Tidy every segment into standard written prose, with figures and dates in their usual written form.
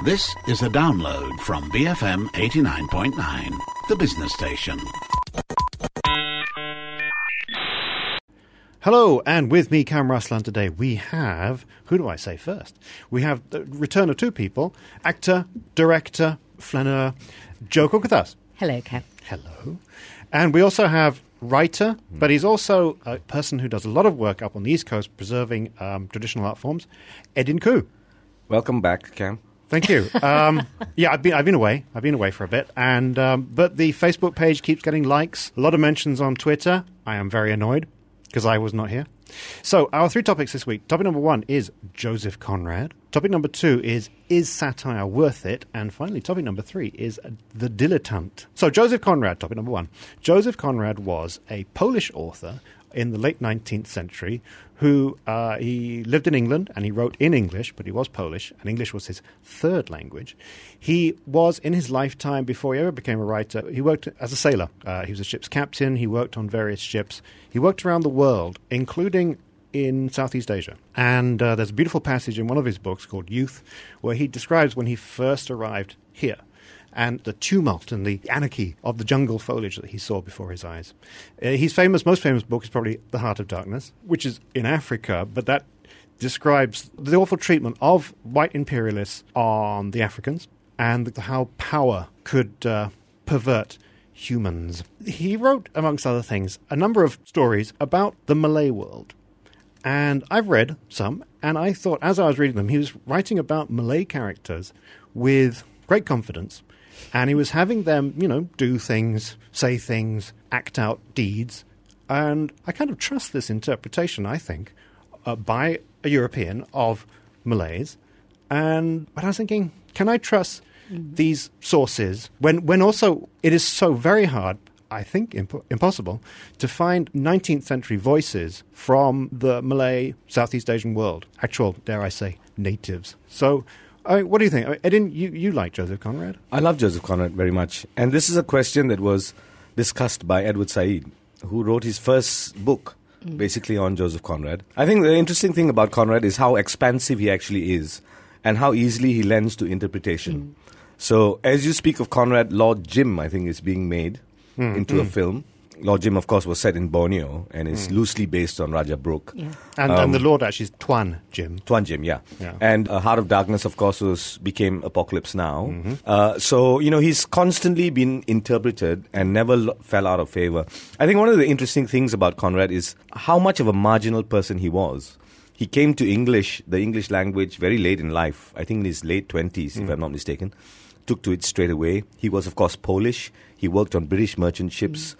This is a download from BFM 89.9, the business station. Hello, and with me, Cam Ruslan, today we have, who do I say first? We have the return of two people, actor, director, flaneur, Joe Cook with us. Hello, Cam. Hello. And we also have writer, but he's also a person who does a lot of work up on the East Coast preserving traditional art forms, Edin Khoo. Welcome back, Cam. Thank you. Yeah, I've been away. I've been away for a bit, and but the Facebook page keeps getting likes. A lot of mentions on Twitter. I am very annoyed because I was not here. So our three topics this week. Topic number one is Joseph Conrad. Topic number two is satire worth it? And finally, topic number three is The Dilettante. So Joseph Conrad, topic number one. Joseph Conrad was a Polish author in the late 19th century who he lived in England and he wrote in English, but he was Polish, and English was his third language. He was, in his lifetime, before he ever became a writer, he worked as a sailor. He was a ship's captain. He worked on various ships. He worked around the world, including in Southeast Asia. And there's a beautiful passage in one of his books called Youth, where he describes when he first arrived here and the tumult and the anarchy of the jungle foliage that he saw before his eyes. His most famous book is probably The Heart of Darkness, which is in Africa, but that describes the awful treatment of white imperialists on the Africans and how power could pervert humans. He wrote, amongst other things, a number of stories about the Malay world. And I've read some, and I thought, as I was reading them, he was writing about Malay characters with great confidence. And he was having them, do things, say things, act out deeds. And I kind of trust this interpretation, I think, by a European of Malays. But I was thinking, can I trust these sources when also it is so very hard, I think impossible, to find 19th century voices from the Malay Southeast Asian world, actual, dare I say, natives. So what do you think? Edin, you like Joseph Conrad? I love Joseph Conrad very much. And this is a question that was discussed by Edward Said, who wrote his first book, basically on Joseph Conrad. I think the interesting thing about Conrad is how expansive he actually is and how easily he lends to interpretation. So as you speak of Conrad, Lord Jim, I think, is being made into a film. Lord Jim, of course, was set in Borneo and is loosely based on Raja Brooke. Yeah. And the Lord actually is Tuan Jim. Tuan Jim, yeah. And Heart of Darkness, of course, became Apocalypse Now. So, he's constantly been interpreted and never fell out of favor. I think one of the interesting things about Conrad is how much of a marginal person he was. He came to the English language, very late in life. I think in his late 20s, if I'm not mistaken. Took to it straight away. He was, of course, Polish. He worked on British merchant ships.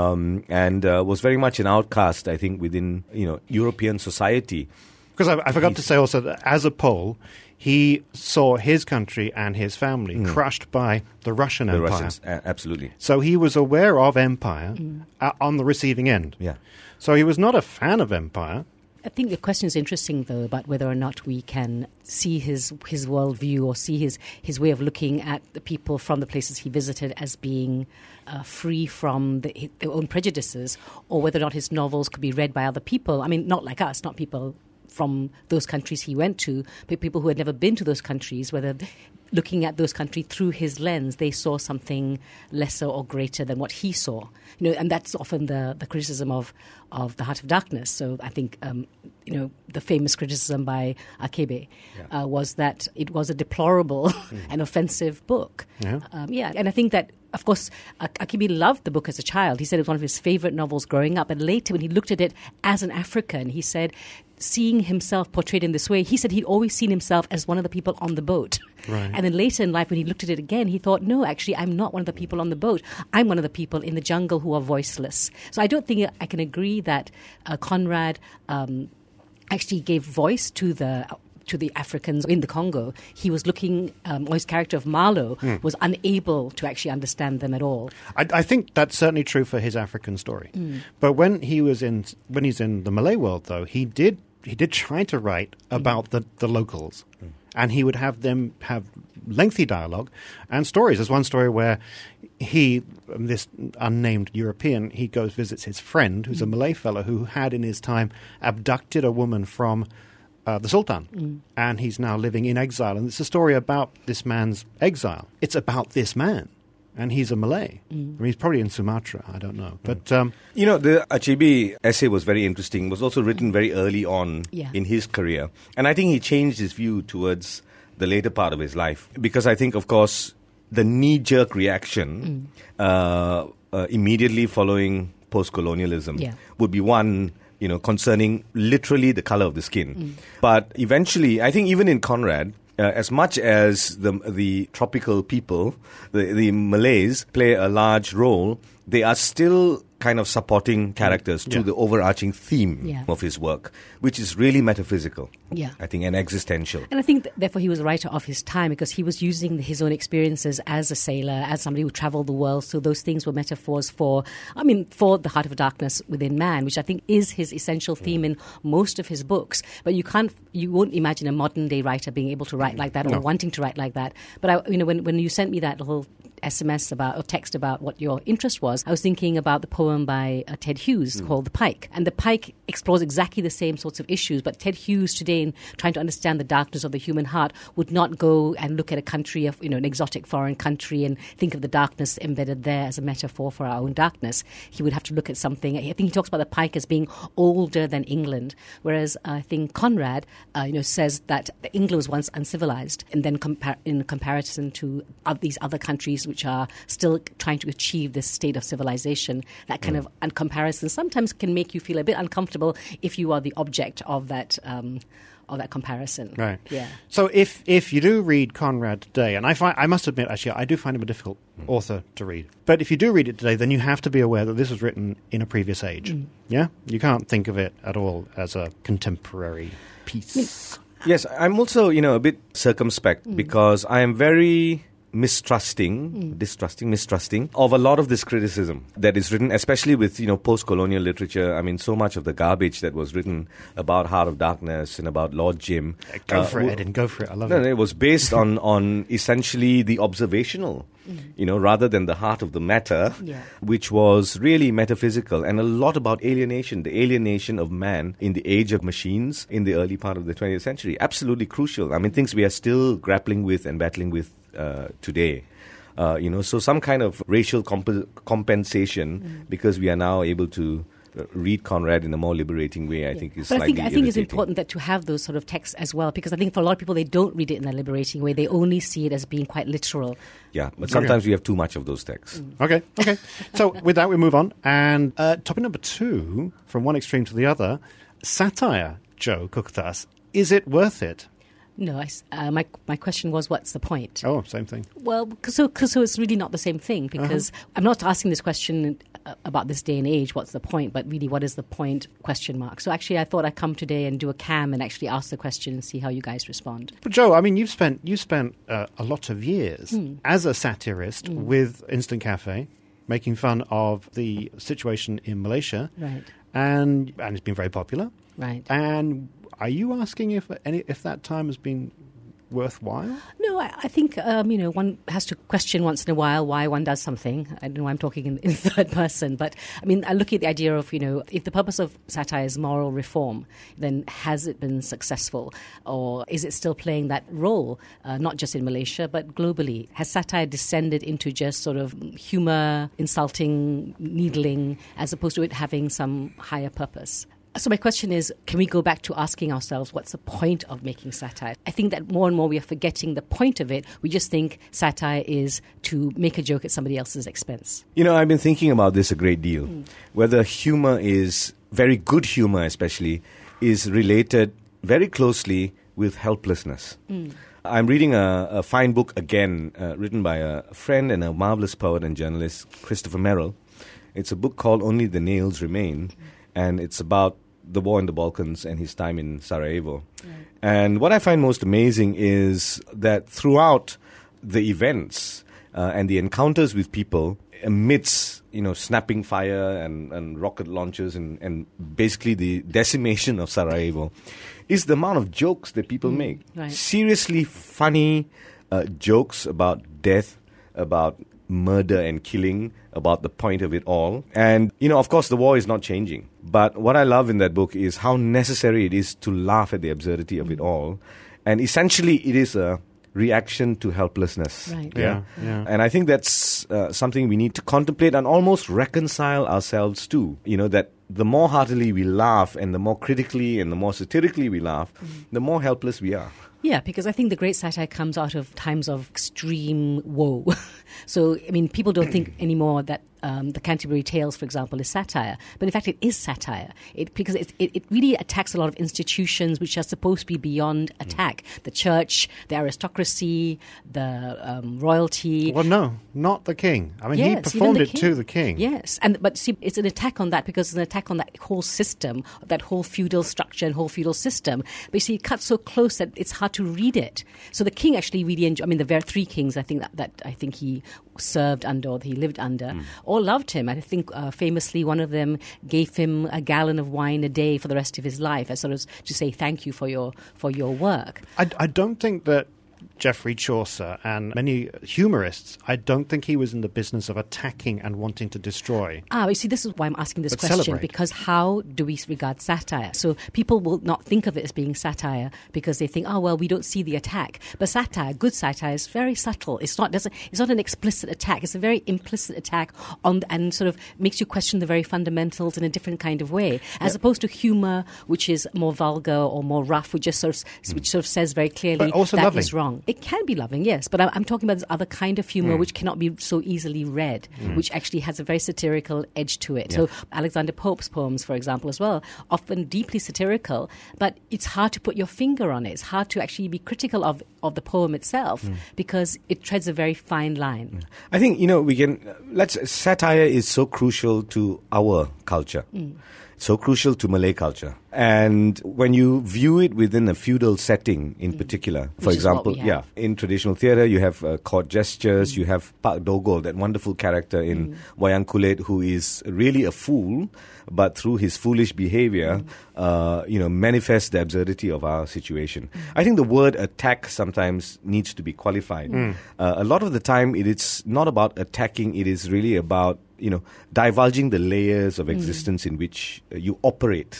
And was very much an outcast, I think, within European society. Because I forgot to say also that as a Pole, he saw his country and his family crushed by the Russian Empire. Russians, absolutely. So he was aware of empire on the receiving end. Yeah. So he was not a fan of empire. I think the question is interesting, though, about whether or not we can see his worldview or see his way of looking at the people from the places he visited as being free from their own prejudices, or whether or not his novels could be read by other people. I mean, not like us, not people from those countries he went to, but people who had never been to those countries, whether looking at those countries through his lens, they saw something lesser or greater than what he saw. And that's often the criticism of The Heart of Darkness. So I think, the famous criticism by Akebe was that it was a deplorable and offensive book. Yeah. And I think that, of course, Akebe loved the book as a child. He said it was one of his favorite novels growing up. And later, when he looked at it as an African, he said, seeing himself portrayed in this way, he said he'd always seen himself as one of the people on the boat. Right. And then later in life, when he looked at it again, he thought, no, actually, I'm not one of the people on the boat. I'm one of the people in the jungle who are voiceless. So I don't think I can agree that Conrad actually gave voice to the Africans in the Congo. He was looking, or his character of Marlowe was unable to actually understand them at all. I think that's certainly true for his African story. But when he's in the Malay world, though, he did try to write about the locals. And he would have them have lengthy dialogue and stories. There's one story where this unnamed European, he visits his friend, who's a Malay fellow who had in his time abducted a woman from the Sultan, and he's now living in exile. And it's a story about this man's exile. It's about this man, and he's a Malay. I mean, he's probably in Sumatra, I don't know. But the Achebe essay was very interesting. It was also written very early on in his career. And I think he changed his view towards the later part of his life. Because I think, of course, the knee-jerk reaction immediately following post-colonialism would be one, concerning literally the color of the skin. But eventually, I think even in Conrad, as much as the tropical people, the Malays, play a large role, they are still kind of supporting characters to the overarching theme of his work, which is really metaphysical, I think, and existential. And I think, therefore, he was a writer of his time because he was using his own experiences as a sailor, as somebody who traveled the world. So those things were metaphors for the heart of darkness within man, which I think is his essential theme in most of his books. But you won't imagine a modern day writer being able to write like that or wanting to write like that. But when you sent me that little SMS or text about what your interest was, I was thinking about the poem by Ted Hughes called The Pike. And The Pike explores exactly the same sorts of issues, but Ted Hughes today, in trying to understand the darkness of the human heart, would not go and look at a country of, an exotic foreign country and think of the darkness embedded there as a metaphor for our own darkness. He would have to look at something. I think he talks about the Pike as being older than England, whereas I think Conrad, says that England was once uncivilized, and then in comparison to these other countries which are still trying to achieve this state of civilization, that kind of comparison sometimes can make you feel a bit uncomfortable if you are the object of that comparison. Right. Yeah. So if you do read Conrad today, and I must admit, actually, I do find him a difficult author to read. But if you do read it today, then you have to be aware that this was written in a previous age. Yeah? You can't think of it at all as a contemporary piece. Yes, I'm also, a bit circumspect because I am very mistrusting of a lot of this criticism that is written, especially with, post-colonial literature. I mean, so much of the garbage that was written about Heart of Darkness and about Lord Jim. Go for it, Eden, go for it. I love it. It was based on essentially the observational, rather than the heart of the matter, which was really metaphysical, and a lot about alienation, the alienation of man in the age of machines in the early part of the 20th century. Absolutely crucial. I mean, things we are still grappling with and battling with today. So some kind of racial compensation because we are now able to read Conrad in a more liberating way, I think is slightly irritating. I think it's important that to have those sort of texts as well, because I think for a lot of people, they don't read it in a liberating way. They only see it as being quite literal. Yeah, but sometimes we have too much of those texts. Okay. So with that, we move on. And topic number 2, from one extreme to the other, satire, Joe Kukathas. Is it worth it? No, my question was, what's the point? Oh, same thing. Well, so it's really not the same thing, because I'm not asking this question about this day and age, what's the point, but really, what is the point, ? So actually, I thought I'd come today and do a cam and actually ask the question and see how you guys respond. But Joe, I mean, you spent a lot of years as a satirist with Instant Cafe, making fun of the situation in Malaysia. Right. And it's been very popular. Right. And are you asking if that time has been worthwhile? No, I think one has to question once in a while why one does something. I don't know why I'm talking in third person, but I mean, I look at the idea of, if the purpose of satire is moral reform, then has it been successful, or is it still playing that role, not just in Malaysia but globally? Has satire descended into just sort of humor, insulting, needling, as opposed to it having some higher purpose? So my question is, can we go back to asking ourselves, what's the point of making satire? I think that more and more we are forgetting the point of it. We just think satire is to make a joke at somebody else's expense. I've been thinking about this a great deal. Whether humor is, very good humor especially, is related very closely with helplessness. I'm reading a fine book again, written by a friend and a marvelous poet and journalist, Christopher Merrill. It's a book called Only the Nails Remain, and it's about the war in the Balkans and his time in Sarajevo. Right. And what I find most amazing is that throughout the events and the encounters with people, amidst snapping fire and rocket launches and basically the decimation of Sarajevo, is the amount of jokes that people make. Right. Seriously funny jokes about death, about murder and killing, about the point of it all. And, of course, the war is not changing. But what I love in that book is how necessary it is to laugh at the absurdity of it all. And essentially, it is a reaction to helplessness. Right. Yeah. And I think that's something we need to contemplate and almost reconcile ourselves to. That the more heartily we laugh and the more critically and the more satirically we laugh, the more helpless we are. Yeah, because I think the great satire comes out of times of extreme woe. So, people don't think anymore that the Canterbury Tales, for example, is satire. But in fact, it is satire. Because it really attacks a lot of institutions which are supposed to be beyond attack. The church, the aristocracy, the royalty. Well, no, not the king. He Yes, performed even it the to the king. Yes, but see, it's an attack on that because it's an attack on that whole system, that whole feudal structure and whole feudal system. But you see, it cuts so close that it's hard to read it. So the king actually really enjoyed. The very three kings, I think that I think he served under or he lived under, all loved him. I think famously one of them gave him a gallon of wine a day for the rest of his life, as sort of to say thank you for your work. I don't think that Geoffrey Chaucer and many humorists, I don't think he was in the business of attacking and wanting to destroy. You see, this is why I'm asking this But question, celebrate. because how do we regard satire? So people will not think of it as being satire because they think, we don't see the attack. But satire, good satire, is very subtle. It's not an explicit attack. It's a very implicit attack and sort of makes you question the very fundamentals in a different kind of way, as opposed to humor, which is more vulgar or more rough, which just sort of says very clearly But also that loving. is wrong. It can be loving, yes, but I'm talking about this other kind of humor which cannot be so easily read, which actually has a very satirical edge to it. So Alexander Pope's poems, for example, as well, often deeply satirical, but it's hard to put your finger on it. It's hard to actually be critical of the poem itself because it treads a very fine line. I think, satire is so crucial to our culture. So crucial to Malay culture. And when you view it within a feudal setting in particular, for Which is what example, we have. in traditional theatre, you have court gestures, you have Pak Dogol, that wonderful character in Wayang Kulit who is really a fool, but through his foolish behavior, manifests the absurdity of our situation. I think the word attack sometimes needs to be qualified. A lot of the time, it's not about attacking, it is really about divulging the layers of existence in which you operate.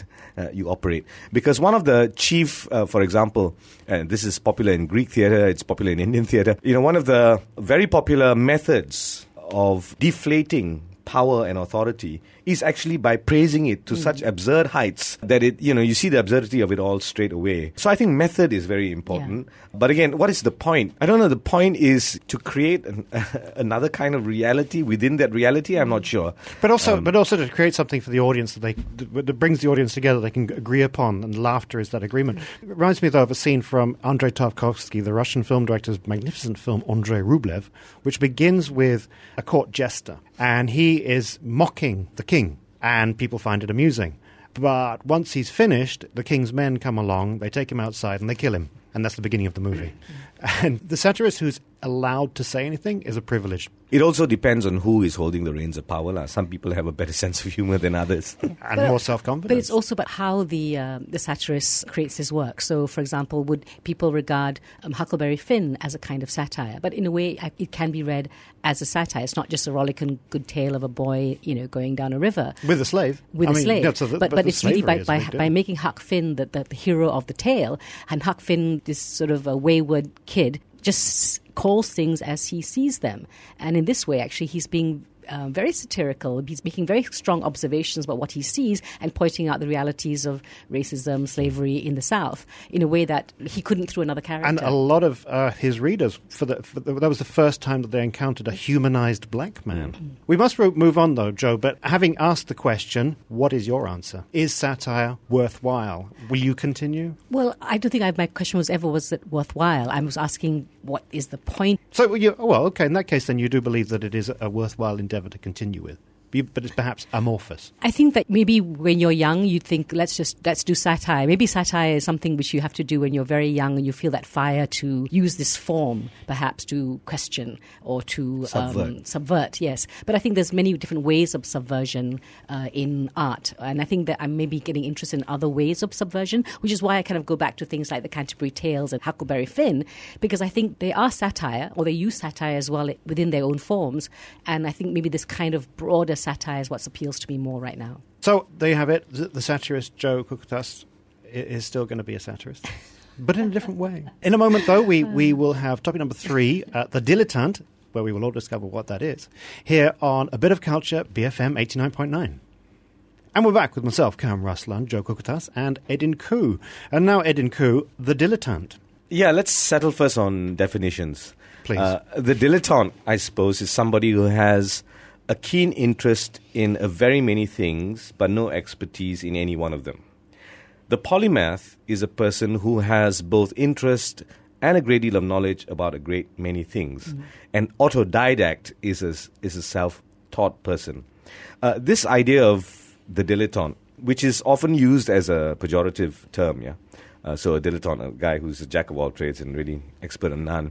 Because one of the chief, for example, and this is popular in Greek theatre, it's popular in Indian theatre, one of the very popular methods of deflating power and authority is actually by praising it to such absurd heights that you see the absurdity of it all straight away. So I think method is very important. But again, what is the point? I don't know. The point is to create another kind of reality within that reality. I'm not sure. But also to create something for the audience that brings the audience together, they can agree upon, and laughter is that agreement. It reminds me, though, of a scene from Andrei Tarkovsky, the Russian film director's magnificent film Andrei Rublev, which begins with a court jester, and he is mocking the king, and people find it amusing. But once he's finished, the king's men come along, they take him outside, and they kill him. And that's the beginning of the movie. And the satirist who's allowed to say anything is a privilege. It also depends on who is holding the reins of power. Some people have a better sense of humor than others. And more self-confidence. But it's also about how the satirist creates his work. So, for example, would people regard Huckleberry Finn as a kind of satire? But in a way, it can be read as a satire. It's not just a rollicking good tale of a boy, going down a river. With a slave. With a slave. Yeah, so but the it's really slavery is a big by deal. making Huck Finn the hero of the tale, and Huck Finn, this sort of a wayward kid, just calls things as he sees them. And in this way, actually, he's being very satirical. He's making very strong observations about what he sees and pointing out the realities of racism, slavery in the South in a way that he couldn't through another character. And a lot of his readers, that was the first time that they encountered a humanized black man. We must move on, though, Joe, but having asked the question, what is your answer? Is satire worthwhile? Will you continue? Well, I don't think my question was it worthwhile. I was asking, what is the point? So, okay, in that case, then you do believe that it is a worthwhile endeavor to continue with. but it's perhaps amorphous. I think that maybe when you're young, you think, let's do satire. Maybe satire is something which you have to do when you're very young and you feel that fire to use this form, perhaps to question or to subvert, yes. But I think there's many different ways of subversion in art. And I think that I'm maybe getting interested in other ways of subversion, which is why I kind of go back to things like the Canterbury Tales and Huckleberry Finn, because I think they are satire, or they use satire as well within their own forms. And I think maybe this kind of broader satire is what appeals to me more right now. So there you have it. The satirist Joe Kukatas is still going to be a satirist, but in a different way. In a moment, though, we will have topic number 3, The Dilettante, where we will all discover what that is, here on A Bit of Culture, BFM 89.9. And we're back with myself, Cam Ruslan, Joe Kukatas, and Edin Khoo. And now, Edin Khoo, The Dilettante. Yeah, let's settle first on definitions. Please. The dilettante, I suppose, is somebody who has a keen interest in a very many things, but no expertise in any one of them. The polymath is a person who has both interest and a great deal of knowledge about a great many things. Mm-hmm. An autodidact is a self-taught person. This idea of the dilettante, which is often used as a pejorative term, so a dilettante, a guy who's a jack of all trades and really expert on none.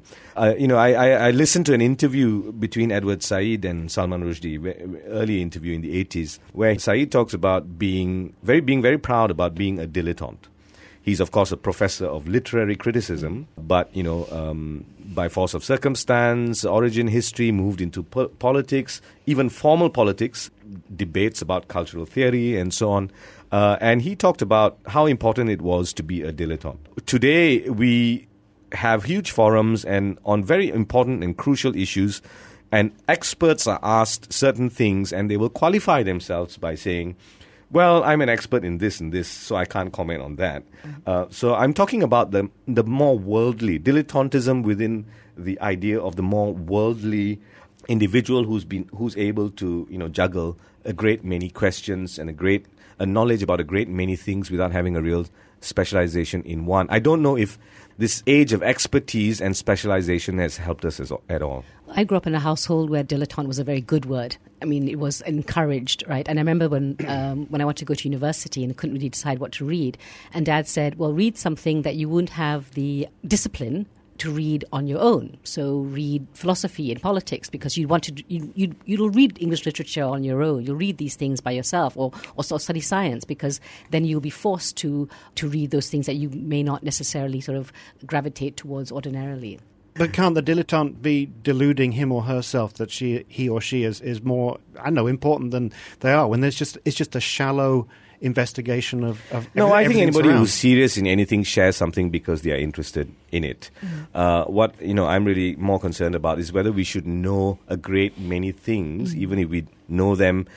I listened to an interview between Edward Said and Salman Rushdie, early interview in the 80s, where Said talks about being very proud about being a dilettante. He's, of course, a professor of literary criticism, but, by force of circumstance, origin, history, moved into politics, even formal politics, debates about cultural theory and so on. And he talked about how important it was to be a dilettante. Today, we have huge forums and on very important and crucial issues, and experts are asked certain things and they will qualify themselves by saying, well, I'm an expert in this and this, so I can't comment on that. So I'm talking about the more worldly, dilettantism within the idea of the more worldly individual who's able to juggle a great many questions and a knowledge about a great many things without having a real specialization in one. I don't know if this age of expertise and specialization has helped us at all. I grew up in a household where dilettante was a very good word. I mean, it was encouraged, right? And I remember when I wanted to go to university and couldn't really decide what to read, and Dad said, well, read something that you wouldn't have the discipline to read on your own. So read philosophy and politics, because you'll read English literature on your own. You'll read these things by yourself, or study science, because then you'll be forced to read those things that you may not necessarily sort of gravitate towards ordinarily. But can't the dilettante be deluding him or herself that he or she is more, important than they are, when it's just a shallow investigation of No, I think anybody around. who's serious in anything shares something because they are interested in it. Mm-hmm. What I'm really more concerned about is whether we should know a great many things, mm-hmm. even if we know them,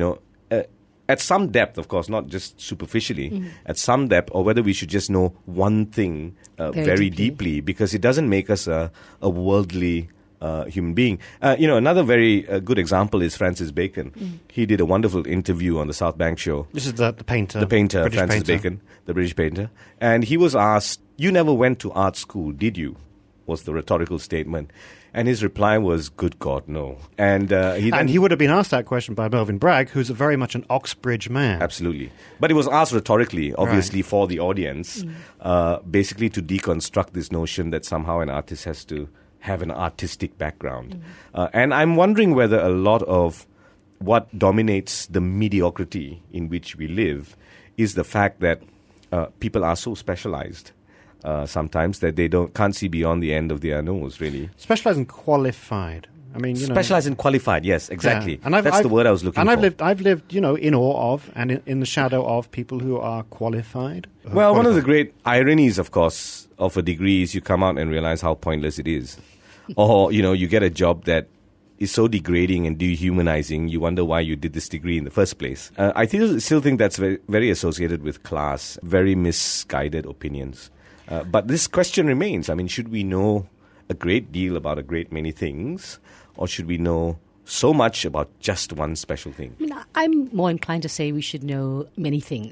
at some depth, of course, not just superficially, mm-hmm. at some depth, or whether we should just know one thing very deeply, because it doesn't make us a worldly human being. Another very good example is Francis Bacon. Mm. He did a wonderful interview on the South Bank show. This is the painter. The painter, British Francis painter. Bacon, the British painter. And he was asked, "You never went to art school, did you?" was the rhetorical statement. And his reply was, "Good God, no." And he would have been asked that question by Melvyn Bragg, who's very much an Oxbridge man. Absolutely. But it was asked rhetorically, obviously, right. for the audience, basically to deconstruct this notion that somehow an artist has to have an artistic background. And I'm wondering whether a lot of what dominates the mediocrity in which we live is the fact that people are so specialized sometimes that they can't see beyond the end of their nose, really. Specialized and qualified. I mean, specialized and qualified, yes, exactly. Yeah. And That's the word I was looking for. And I've lived, in awe of and in the shadow of people who are qualified. Well, one of the great ironies, of course, of a degree is you come out and realize how pointless it is. Or, you get a job that is so degrading and dehumanizing, you wonder why you did this degree in the first place. I still think that's very, very associated with class, very misguided opinions. But this question remains. I mean, should we know a great deal about a great many things, or should we know so much about just one special thing? I mean, I'm more inclined to say we should know many things.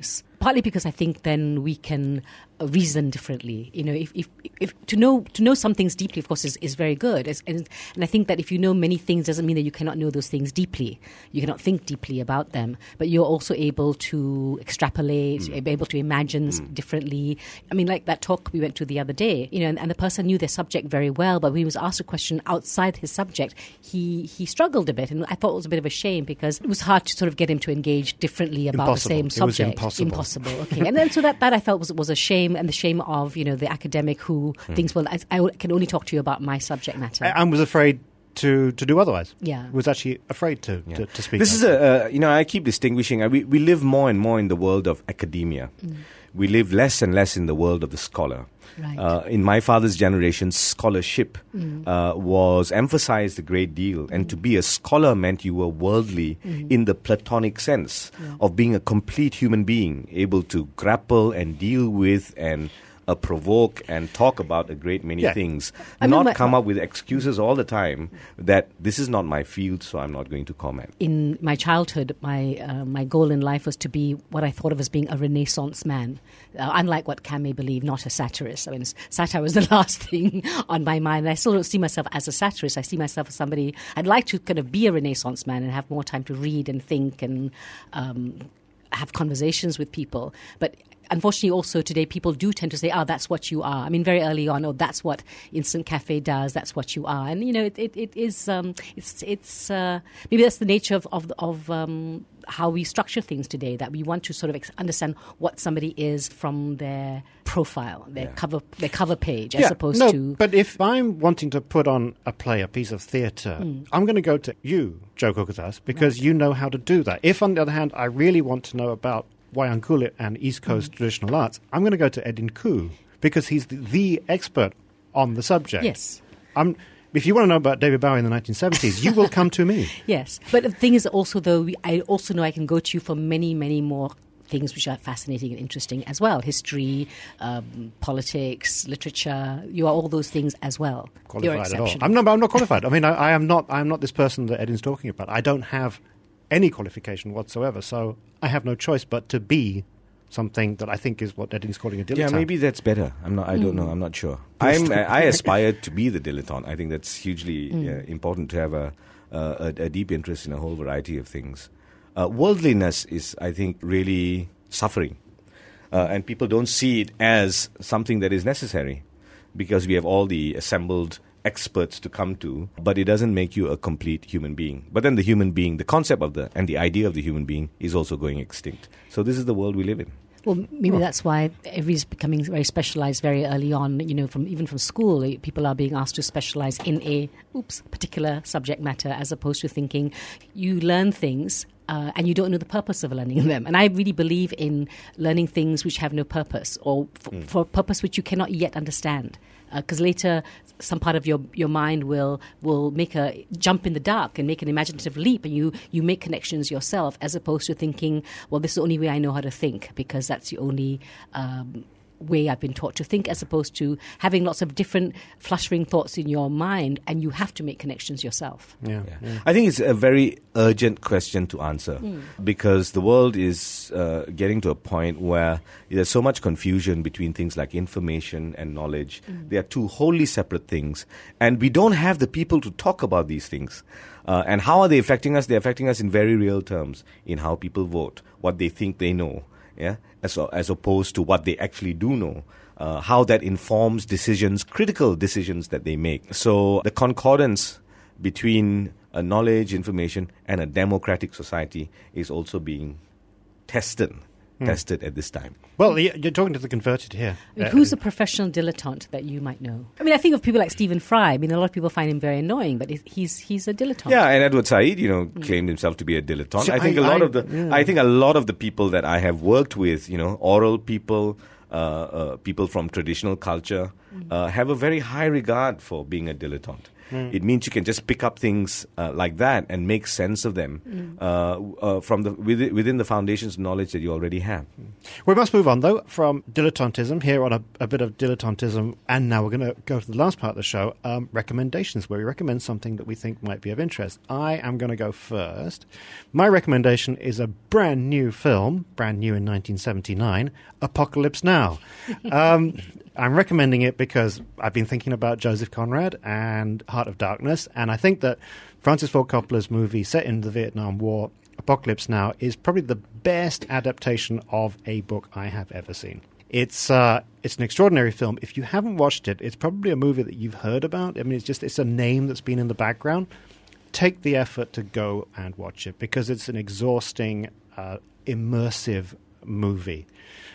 partly because I think then we can reason differently. You know, if to know some things deeply, of course, is very good. And I think that if you know many things, doesn't mean that you cannot know those things deeply. You cannot think deeply about them, but you're also able to extrapolate, able to imagine differently. I mean, like that talk we went to the other day, you know, and the person knew their subject very well, but when he was asked a question outside his subject, he struggled a bit, and I thought it was a bit of a shame because it was hard to sort of get him to engage differently about the same subject. It was impossible. Okay, and then so that I felt was a shame, and the shame of, you know, the academic who thinks, well, I can only talk to you about my subject matter. And was afraid to do otherwise. Yeah. Was actually afraid to speak. This is I keep distinguishing. We live more and more in the world of academia. We live less and less in the world of the scholar. Right. In my father's generation, scholarship was emphasized a great deal. And to be a scholar meant you were worldly in the Platonic sense of being a complete human being, able to grapple and deal with and provoke and talk about a great many things. Not come up with excuses all the time that this is not my field, so I'm not going to comment. In my childhood, my goal in life was to be what I thought of as being a Renaissance man. Unlike what Cam may believe, not a satirist. I mean, satire was the last thing on my mind. And I still don't see myself as a satirist. I see myself as somebody, I'd like to kind of be a Renaissance man and have more time to read and think and have conversations with people. But unfortunately, also today, people do tend to say, "Oh, that's what you are." I mean, very early on, "Oh, that's what Instant Cafe does. That's what you are." And you know, it is. It's maybe that's the nature of how we structure things today. That we want to sort of understand what somebody is from their profile, their cover page, as opposed to. But if I'm wanting to put on a play, a piece of theatre, I'm going to go to you, Joe Kukatas, because you know how to do that. If, on the other hand, I really want to know about Wayang Kulit and East Coast traditional arts, I'm going to go to Edin Khoo because he's the expert on the subject. Yes. If you want to know about David Bowie in the 1970s, you will come to me. Yes. But the thing is also, though, I also know I can go to you for many, many more things which are fascinating and interesting as well. History, politics, literature. You are all those things as well. Qualified at all. I'm not qualified. I mean, I am not this person that Edin's talking about. I don't have any qualification whatsoever, so I have no choice but to be something that I think is what Edin's calling a dilettante. Yeah, maybe that's better. I don't know. I'm not sure. I aspire to be the dilettante. I think that's hugely important to have a deep interest in a whole variety of things. Worldliness is, I think, really suffering, and people don't see it as something that is necessary because we have all the assembled experts to come to, but it doesn't make you a complete human being. But then the human being, the concept of and the idea of the human being is also going extinct. So this is the world we live in. Well, maybe that's why everybody's becoming very specialized very early on. You know, even from school, people are being asked to specialize in a particular subject matter, as opposed to thinking you learn things and you don't know the purpose of learning them. And I really believe in learning things which have no purpose, or for a purpose which you cannot yet understand. Because later, some part of your mind will make a jump in the dark and make an imaginative leap, and you make connections yourself, as opposed to thinking, well, this is the only way I know how to think, because that's the only way I've been taught to think, as opposed to having lots of different fluttering thoughts in your mind, and you have to make connections yourself. Yeah. I think it's a very urgent question to answer because the world is getting to a point where there's so much confusion between things like information and knowledge. They are two wholly separate things, and we don't have the people to talk about these things. And how are they affecting us? They're affecting us in very real terms, in how people vote, what they think they know, as opposed to what they actually do know. How that informs decisions, critical decisions that they make. So the concordance between knowledge, information, and a democratic society is also being tested at this time. Well, you're talking to the converted here. I mean, who's a professional dilettante that you might know? I mean, I think of people like Stephen Fry. I mean, a lot of people find him very annoying, but he's a dilettante. Yeah, and Edward Said, claimed himself to be a dilettante. I think a lot of the people that I have worked with, oral people, people from traditional culture, have a very high regard for being a dilettante. It means you can just pick up things like that and make sense of them from within the foundations of knowledge that you already have. We must move on, though, from dilettantism here on a bit of dilettantism, and now we're going to go to the last part of the show, recommendations, where we recommend something that we think might be of interest. I am going to go first. My recommendation is a brand new film, brand new in 1979, Apocalypse Now. I'm recommending it because I've been thinking about Joseph Conrad and Heart of Darkness, and I think that Francis Ford Coppola's movie set in the Vietnam War, Apocalypse Now, is probably the best adaptation of a book I have ever seen. It's an extraordinary film. If you haven't watched it, it's probably a movie that you've heard about. I mean, it's a name that's been in the background. Take the effort to go and watch it because it's an exhausting, immersive movie.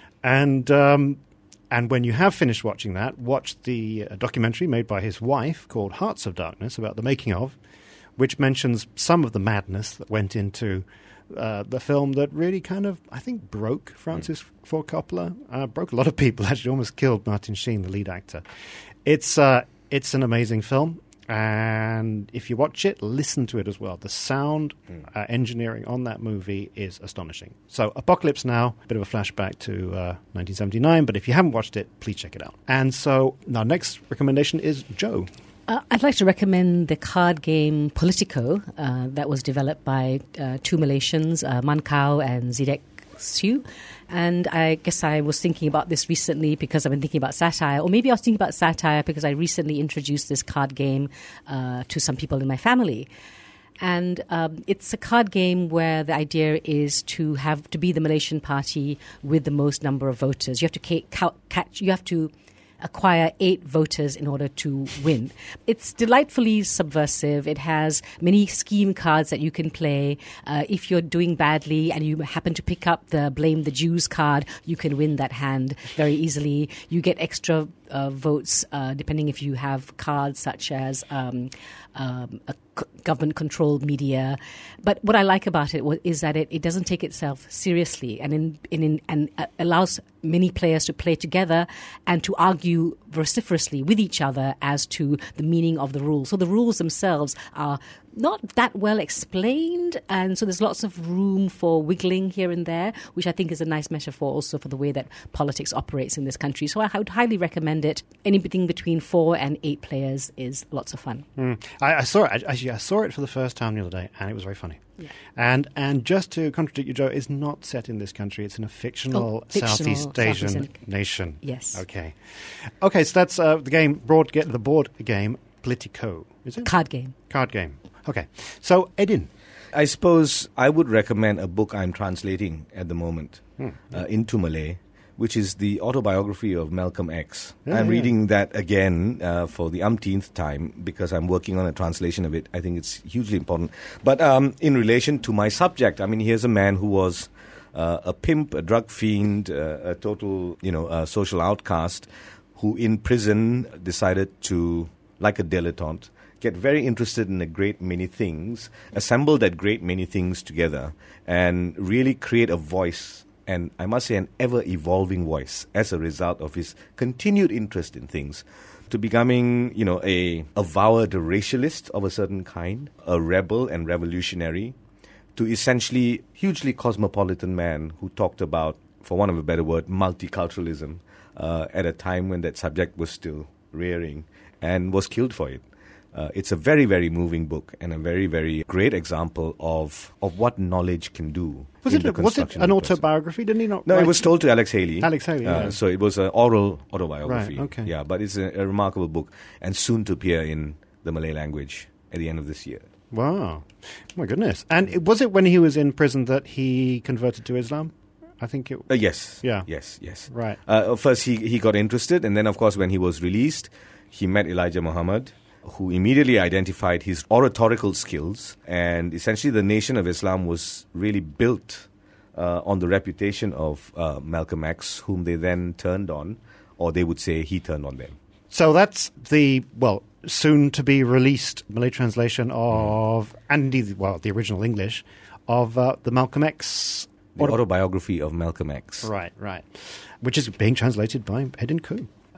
And when you have finished watching that, watch the documentary made by his wife called Hearts of Darkness about the making of, which mentions some of the madness that went into the film that really kind of, I think, broke Francis Ford Coppola. Broke a lot of people, actually almost killed Martin Sheen, the lead actor. It's an amazing film. And if you watch it, listen to it as well. The sound engineering on that movie is astonishing. So Apocalypse Now, a bit of a flashback to 1979, but if you haven't watched it, please check it out. And so our next recommendation is Joe. I'd like to recommend the card game Politico that was developed by two Malaysians, Man Kao and Zidek Siu. And I guess I was thinking about this recently because I've been thinking about satire, or maybe I was thinking about satire because I recently introduced this card game to some people in my family. And it's a card game where the idea is to be the Malaysian party with the most number of voters. You have to acquire 8 voters in order to win. It's delightfully subversive. It has many scheme cards that you can play. If you're doing badly and you happen to pick up the Blame the Jews card, you can win that hand very easily. You get extra votes depending if you have cards such as a government-controlled media. But what I like about it is that it doesn't take itself seriously and allows many players to play together and to argue vociferously with each other as to the meaning of the rules. So the rules themselves are not that well explained, and so there's lots of room for wiggling here and there, which I think is a nice metaphor also for the way that politics operates in this country. So I would highly recommend it. Anything between 4 and 8 players is lots of fun. I saw it. Actually, I saw it for the first time the other day, and it was very funny. Yeah. And just to contradict you, Joe, it's not set in this country. It's in a fictional Southeast Asian nation. Yes. Okay, so that's the game. The board game Politico. Is it? Card game. Okay. So, Edin. I suppose I would recommend a book I'm translating at the moment into Malay, which is the autobiography of Malcolm X. I'm reading that again for the umpteenth time because I'm working on a translation of it. I think it's hugely important. But in relation to my subject, I mean, here's a man who was a pimp, a drug fiend, a total, social outcast, who in prison decided to, like a dilettante, get very interested in a great many things, assemble that great many things together, and really create a voice, and I must say an ever-evolving voice, as a result of his continued interest in things, to becoming, a avowed racialist of a certain kind, a rebel and revolutionary, to essentially hugely cosmopolitan man who talked about, for want of a better word, multiculturalism at a time when that subject was still rearing, and was killed for it. It's a very, very moving book and a very, very great example of what knowledge can do. Was it an autobiography? Didn't he not? No, it was told to Alex Haley. Yeah. So it was an oral autobiography. Right, okay. Yeah, but it's a remarkable book and soon to appear in the Malay language at the end of this year. Wow. My goodness. And was it when he was in prison that he converted to Islam? I think it... Yes. Yeah. Yes. Right. First, he got interested, and then, of course, when he was released, he met Elijah Muhammad, who immediately identified his oratorical skills, and essentially the Nation of Islam was really built on the reputation of Malcolm X, whom they then turned on, or they would say he turned on them. So that's the, soon-to-be released Malay translation of, and indeed, the original English, of the Malcolm X... The autobiography of Malcolm X. Right. Which is being translated by Edin Khoo.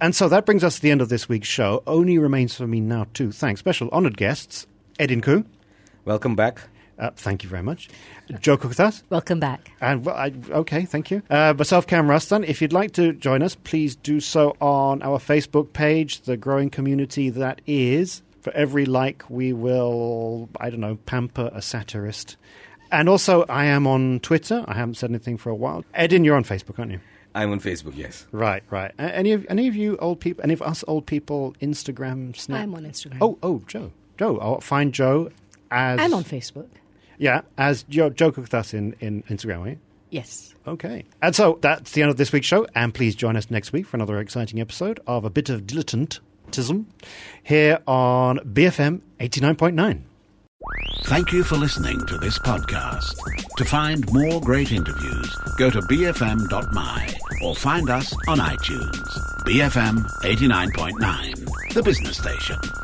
And so that brings us to the end of this week's show. Only remains for me now to thank special honoured guests, Edin Khoo. Welcome back. Thank you very much. Joe Kukathas. Welcome back. And okay, thank you. Myself, Cam Rustan. If you'd like to join us, please do so on our Facebook page, the growing community that is. For every like, we will, pamper a satirist. And also, I am on Twitter. I haven't said anything for a while. Edin, you're on Facebook, aren't you? I'm on Facebook, yes. Right. Any of you old people, any of us old people, Instagram, Snap? I'm on Instagram. Oh, Joe. I'll find Joe as... And on Facebook. Yeah, as Joe Kukathas in Instagram, right? Yes. Okay. And so that's the end of this week's show. And please join us next week for another exciting episode of A Bit of Dilettantism here on BFM 89.9. Thank you for listening to this podcast. To find more great interviews, go to bfm.my or find us on iTunes. BFM 89.9, the business station.